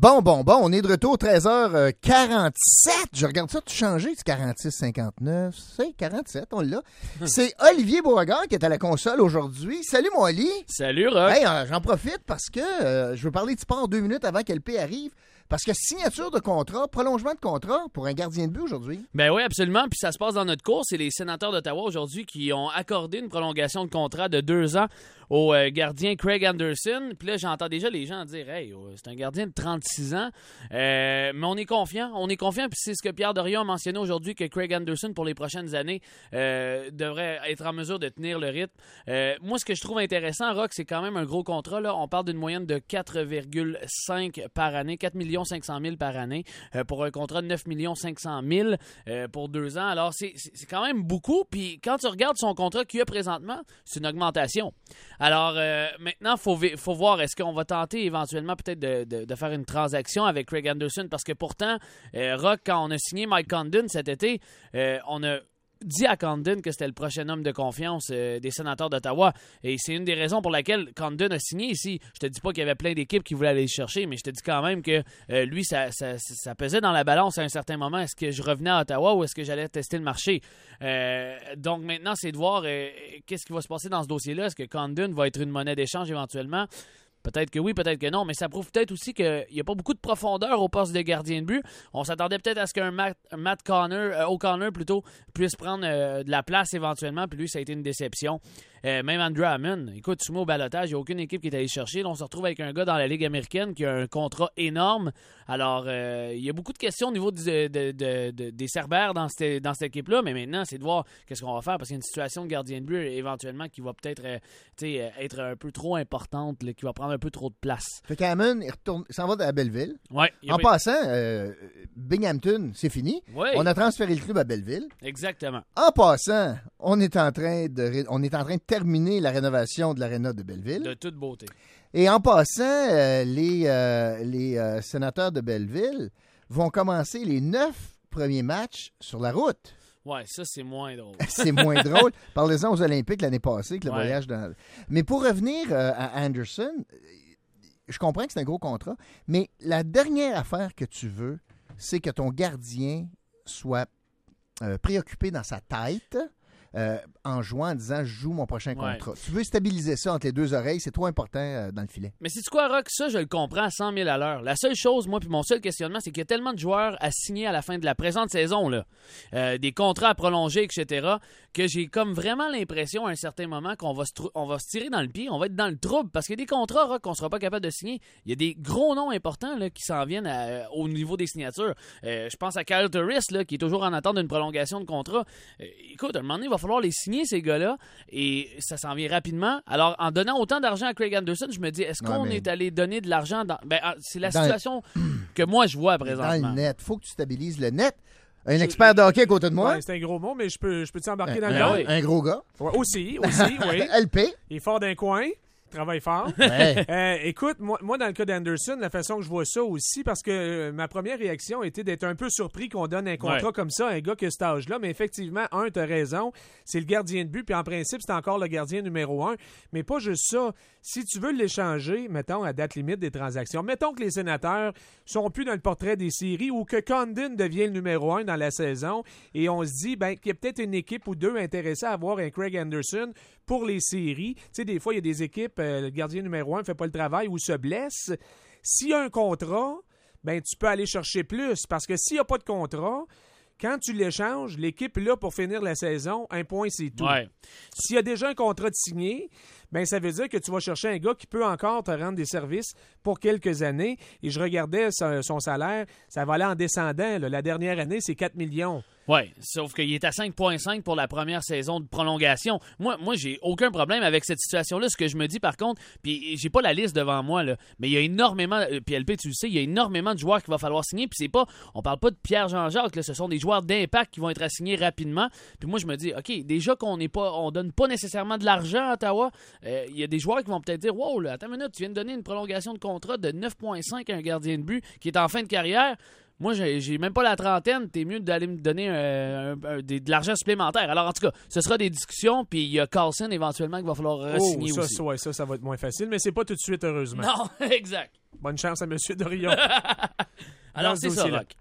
Bon, on est de retour 13h47. Je regarde ça, tu changé, c'est 46-59. C'est 47, on l'a. C'est Olivier Beauregard qui est à la console aujourd'hui. Salut, mon Oli. Salut, Rock. Hey, j'en profite parce que je veux parler de sport 2 minutes avant que LP arrive. Parce que signature de contrat, prolongement de contrat pour un gardien de but aujourd'hui. Ben oui, absolument. Puis ça se passe dans notre cours. C'est les sénateurs d'Ottawa aujourd'hui qui ont accordé une prolongation de contrat de 2 ans au gardien Craig Anderson. Puis là, j'entends déjà les gens dire « Hey, c'est un gardien de 36 ans. » Mais on est confiant. Puis c'est ce que Pierre Dorion a mentionné aujourd'hui, que Craig Anderson, pour les prochaines années, devrait être en mesure de tenir le rythme. Moi, ce que je trouve intéressant, Rock, c'est quand même un gros contrat. Là. On parle d'une moyenne de 4,5 par année, 4 500 000 par année pour un contrat de 9 500 000 pour 2 ans. Alors, c'est quand même beaucoup. Puis quand tu regardes son contrat qu'il a présentement, c'est une augmentation. Alors, maintenant, il faut voir, est-ce qu'on va tenter éventuellement peut-être de faire une transaction avec Craig Anderson? Parce que pourtant, Rock, quand on a signé Mike Condon cet été, on a dit à Condon que c'était le prochain homme de confiance des sénateurs d'Ottawa. Et c'est une des raisons pour laquelle Condon a signé ici. Je te dis pas qu'il y avait plein d'équipes qui voulaient aller le chercher, mais je te dis quand même que lui, ça pesait dans la balance à un certain moment. Est-ce que je revenais à Ottawa ou est-ce que j'allais tester le marché? Donc maintenant, c'est de voir qu'est-ce qui va se passer dans ce dossier-là. Est-ce que Condon va être une monnaie d'échange éventuellement? Peut-être que oui, peut-être que non, mais ça prouve peut-être aussi qu'il n'y a pas beaucoup de profondeur au poste de gardien de but. On s'attendait peut-être à ce qu'un O'Connor plutôt, puisse prendre de la place éventuellement, puis lui, ça a été une déception. Même Andrew Hammond, écoute, tu mets au balotage, il n'y a aucune équipe qui est allée chercher. Là, on se retrouve avec un gars dans la Ligue américaine qui a un contrat énorme. Alors, il y a beaucoup de questions au niveau des Cerbères dans cette équipe-là, mais maintenant, c'est de voir qu'est-ce qu'on va faire, parce qu'il y a une situation de gardien de but éventuellement qui va peut-être être un peu trop importante, là, qui va prendre un peu trop de place. Fait qu'Hammond, il s'en va à Belleville. Ouais, en passant, Binghamton, c'est fini. Ouais. On a transféré le club à Belleville. Exactement. En passant, on est en train de terminer la rénovation de l'aréna de Belleville. De toute beauté. Et en passant, les sénateurs de Belleville vont commencer les 9 premiers matchs sur la route. Ouais, ça, c'est moins drôle. C'est moins drôle. Parlez-en aux Olympiques l'année passée, que le voyage dans... Mais pour revenir à Anderson, je comprends que c'est un gros contrat, mais la dernière affaire que tu veux, c'est que ton gardien soit préoccupé dans sa tête en jouant, en disant « je joue mon prochain contrat ». Tu veux stabiliser ça entre les deux oreilles, c'est trop important dans le filet. Mais c'est quoi, Rock? Ça, je le comprends à 100 000 à l'heure. La seule chose, moi, puis mon seul questionnement, c'est qu'il y a tellement de joueurs à signer à la fin de la présente saison, là, des contrats à prolonger, etc., que j'ai comme vraiment l'impression à un certain moment qu'on va se tirer dans le pied, on va être dans le trouble, parce qu'il y a des contrats, Rock, qu'on ne sera pas capable de signer. Il y a des gros noms importants là, qui s'en viennent au niveau des signatures. Je pense à Kyle Turris, là, qui est toujours en attente d'une prolongation de contrat. Écoute, à un moment donné, il va falloir les signer, ces gars-là, et ça s'en vient rapidement. Alors, en donnant autant d'argent à Craig Anderson, je me dis, est-ce qu'on est allé donner de l'argent dans... c'est la situation que moi, je vois présentement. Dans le net. Il faut que tu stabilises le net. Un expert de hockey à côté de moi. Ouais, c'est un gros mot, mais je peux t'embarquer dans le gars. Un gros gars. Ouais, aussi, oui. LP. Il est fort d'un coin. Travaille fort. Ouais. Écoute, moi, dans le cas d'Anderson, la façon que je vois ça aussi, parce que ma première réaction était d'être un peu surpris qu'on donne un contrat comme ça à un gars qui a cet âge-là. Mais effectivement, t'as raison, c'est le gardien de but, puis en principe, c'est encore le gardien numéro 1. Mais pas juste ça. Si tu veux l'échanger, mettons, à date limite des transactions, mettons que les sénateurs sont plus dans le portrait des séries ou que Condon devient le numéro 1 dans la saison et on se dit qu'il y a peut-être une équipe ou deux intéressée à avoir un Craig Anderson pour les séries. Tu sais, des fois, il y a des équipes, le gardien numéro 1 ne fait pas le travail ou se blesse. S'il y a un contrat, tu peux aller chercher plus parce que s'il n'y a pas de contrat, quand tu l'échanges, l'équipe est là pour finir la saison, un point, c'est tout. Ouais. S'il y a déjà un contrat de signé, ça veut dire que tu vas chercher un gars qui peut encore te rendre des services pour quelques années. Et je regardais son salaire, ça va aller en descendant. Là. La dernière année, c'est 4 millions. Oui, sauf qu'il est à 5,5 pour la première saison de prolongation. Moi, j'ai aucun problème avec cette situation-là. Ce que je me dis, par contre, puis j'ai pas la liste devant moi, là, mais il y a énormément, puis LP, tu le sais, il y a énormément de joueurs qu'il va falloir signer, puis on parle pas de Pierre-Jean-Jacques, là, ce sont des joueurs d'impact qui vont être assignés rapidement. Puis moi, je me dis, OK, déjà on donne pas nécessairement de l'argent à Ottawa, il y a des joueurs qui vont peut-être dire, wow, là, attends une minute, tu viens de donner une prolongation de contrat de 9,5 à un gardien de but qui est en fin de carrière. Moi, j'ai même pas la trentaine. T'es mieux d'aller me donner de l'argent supplémentaire. Alors, en tout cas, ce sera des discussions. Puis il y a Carlson éventuellement qu'il va falloir re-signer aussi. Ça va être moins facile, mais c'est pas tout de suite, heureusement. Non, exact. Bonne chance à M. Dorion. Alors, c'est ça, Rock.